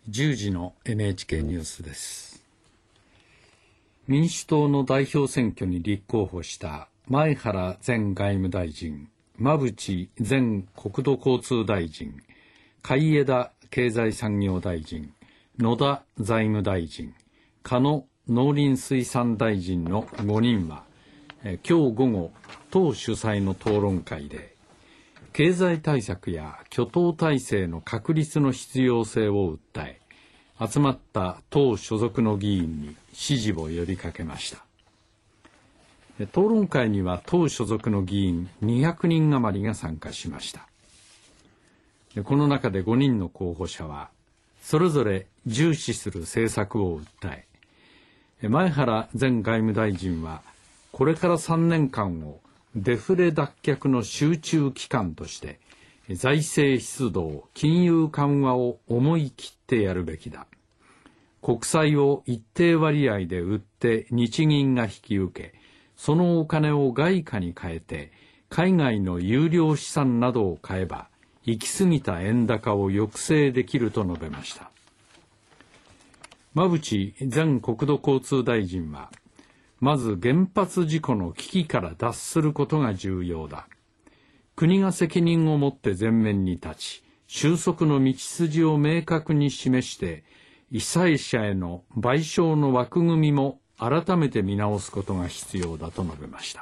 10時の NHK ニュースです。民主党の代表選挙に立候補した前原前外務大臣、馬淵前国土交通大臣、海江田経済産業大臣、野田財務大臣、鹿野農林水産大臣の5人は、今日午後、党主催の討論会で、経済対策や挙党体制の確立の必要性を訴え、集まった党所属の議員に支持を呼びかけました。討論会には党所属の議員200人余りが参加しました。この中で5人の候補者は、それぞれ重視する政策を訴え、前原前外務大臣は、これから3年間をデフレ脱却の集中期間として、財政出動、金融緩和を思い切ってやるべきだ。国債を一定割合で売って日銀が引き受け、そのお金を外貨に変えて、海外の有料資産などを買えば、行き過ぎた円高を抑制できると述べました。馬淵前国土交通大臣は、まず原発事故の危機から脱することが重要だ。国が責任を持って前面に立ち、収束の道筋を明確に示して、被災者への賠償の枠組みも改めて見直すことが必要だと述べました。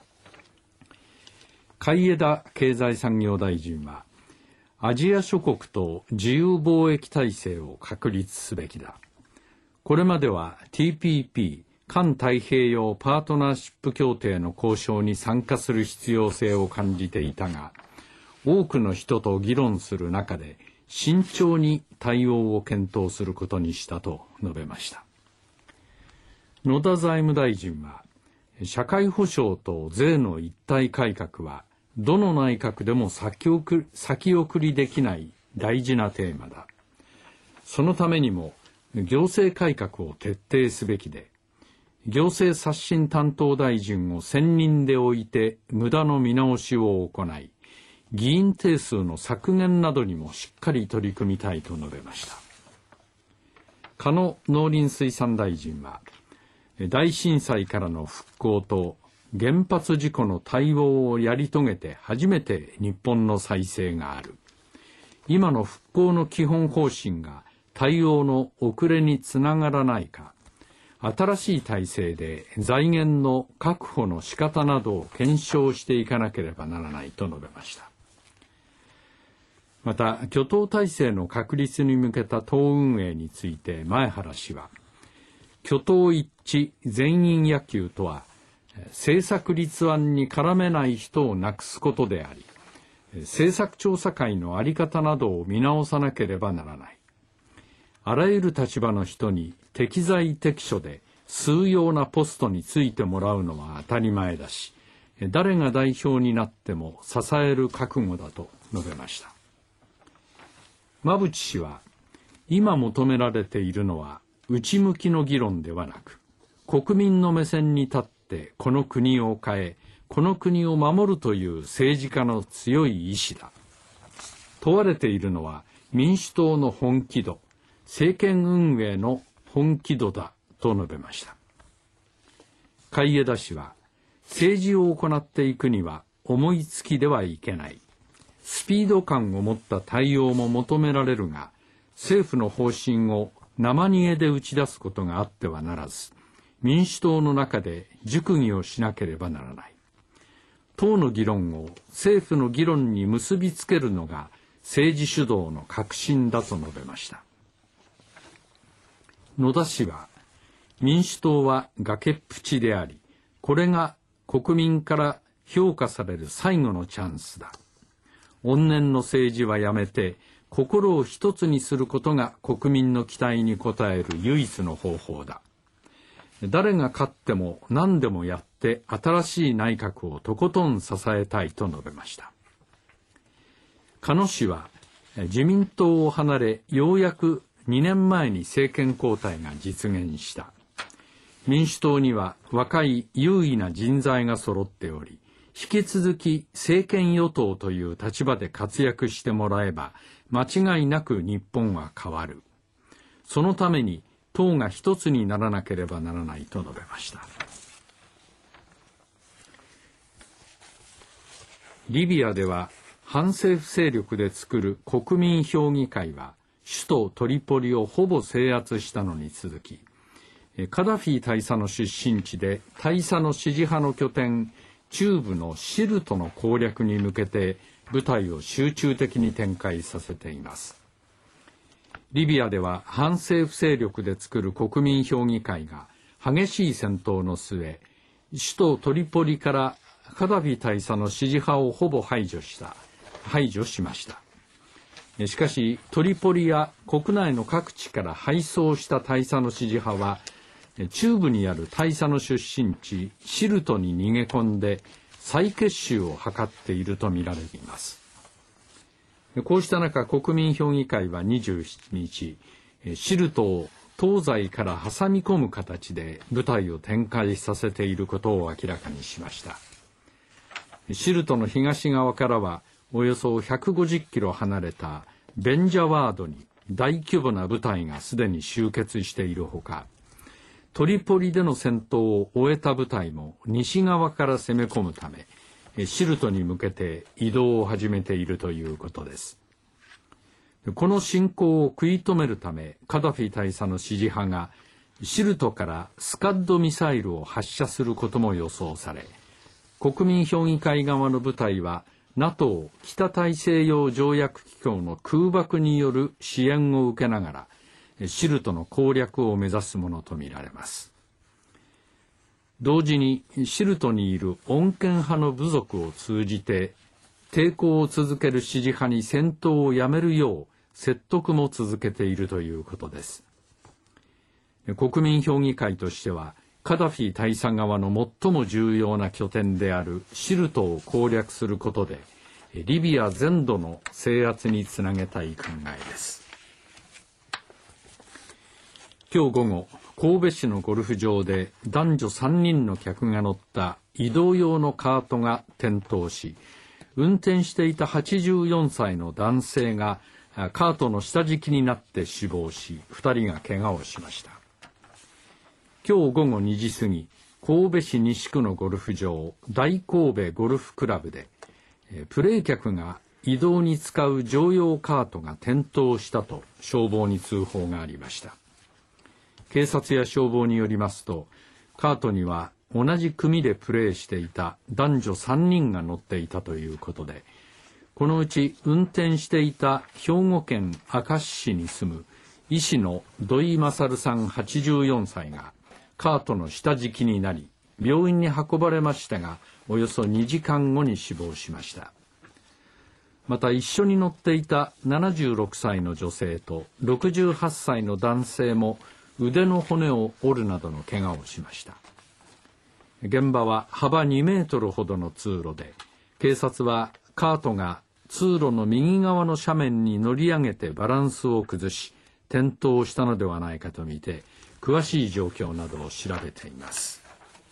海江田経済産業大臣は、アジア諸国と自由貿易体制を確立すべきだ。これまでは TPP、環太平洋パートナーシップ協定の交渉に参加する必要性を感じていたが、多くの人と議論する中で慎重に対応を検討することにしたと述べました。野田財務大臣は、社会保障と税の一体改革は、どの内閣でも先送りできない大事なテーマだ。そのためにも、行政改革を徹底すべきで、行政刷新担当大臣を専任で置いて無駄の見直しを行い、議員定数の削減などにもしっかり取り組みたいと述べました。鹿野農林水産大臣は、大震災からの復興と原発事故の対応をやり遂げて初めて日本の再生がある。今の復興の基本方針が対応の遅れにつながらないか、新しい体制で財源の確保の仕方などを検証していかなければならないと述べました。また、挙党体制の確立に向けた党運営について前原氏は、挙党一致全員野球とは、政策立案に絡めない人をなくすことであり、政策調査会の在り方などを見直さなければならない。あらゆる立場の人に適材適所で数要なポストについてもらうのは当たり前だし、誰が代表になっても支える覚悟だと述べました。馬淵氏は、今求められているのは内向きの議論ではなく、国民の目線に立ってこの国を変え、この国を守るという政治家の強い意志だ。問われているのは民主党の本気度、政権運営の本気度だと述べました。海江田氏は、政治を行っていくには思いつきではいけない。スピード感を持った対応も求められるが、政府の方針を生煮えで打ち出すことがあってはならず、民主党の中で熟議をしなければならない。党の議論を政府の議論に結びつけるのが政治主導の核心だと述べました。野田氏は、民主党は崖っぷちであり、これが国民から評価される最後のチャンスだ。怨念の政治はやめて、心を一つにすることが国民の期待に応える唯一の方法だ。誰が勝っても何でもやって新しい内閣をとことん支えたいと述べました。鹿野氏は、自民党を離れ、ようやく2年前に政権交代が実現した。民主党には若い優位な人材が揃っており、引き続き政権与党という立場で活躍してもらえば、間違いなく日本は変わる。 そのために党が一つにならなければならないと述べました。リビアでは反政府勢力で作る国民評議会は首都トリポリをほぼ制圧したのに続き、カダフィ大佐の出身地で大佐の支持派の拠点中部のシルトの攻略に向けて部隊を集中的に展開させています。リビアでは反政府勢力で作る国民評議会が激しい戦闘の末、首都トリポリからカダフィ大佐の支持派をほぼ排除しました。しかしトリポリや国内の各地から敗走した大佐の支持派は中部にある大佐の出身地シルトに逃げ込んで再結集を図っているとみられています。こうした中、国民評議会は27日、シルトを東西から挟み込む形で部隊を展開させていることを明らかにしました。シルトの東側からはおよそ150キロ離れたベンジャワードに大規模な部隊がすでに集結しているほか、トリポリでの戦闘を終えた部隊も西側から攻め込むため、シルトに向けて移動を始めているということです。この侵攻を食い止めるため、カダフィ大佐の支持派がシルトからスカッドミサイルを発射することも予想され、国民評議会側の部隊は NATO 北大西洋条約機構の空爆による支援を受けながらシルトの攻略を目指すものとみられます。同時にシルトにいる穏健派の部族を通じて抵抗を続ける支持派に戦闘をやめるよう説得も続けているということです。国民評議会としてはカダフィ大佐側の最も重要な拠点であるシルトを攻略することでリビア全土の制圧につなげたい考えです。今日午後、神戸市のゴルフ場で男女3人の客が乗った移動用のカートが転倒し、運転していた84歳の男性がカートの下敷きになって死亡し、2人が怪我をしました。今日午後2時過ぎ、神戸市西区のゴルフ場、大神戸ゴルフクラブで、プレー客が移動に使う乗用カートが転倒したと消防に通報がありました。警察や消防によりますと、カートには同じ組でプレーしていた男女3人が乗っていたということで、このうち運転していた兵庫県明石市に住む医師の土井勝さん84歳がカートの下敷きになり、病院に運ばれましたが、およそ2時間後に死亡しました。また一緒に乗っていた76歳の女性と68歳の男性も腕の骨を折るなどの怪我をしました。現場は幅2メートルほどの通路で、警察はカートが通路の右側の斜面に乗り上げてバランスを崩し、転倒したのではないかとみて、詳しい状況などを調べています。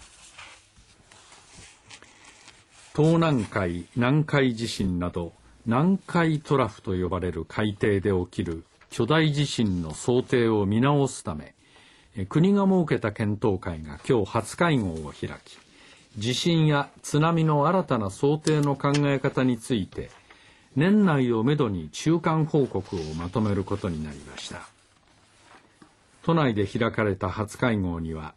東南海、南海地震など、南海トラフと呼ばれる海底で起きる巨大地震の想定を見直すため、国が設けた検討会が今日初会合を開き、地震や津波の新たな想定の考え方について、年内をめどに中間報告をまとめることになりました。都内で開かれた初会合には、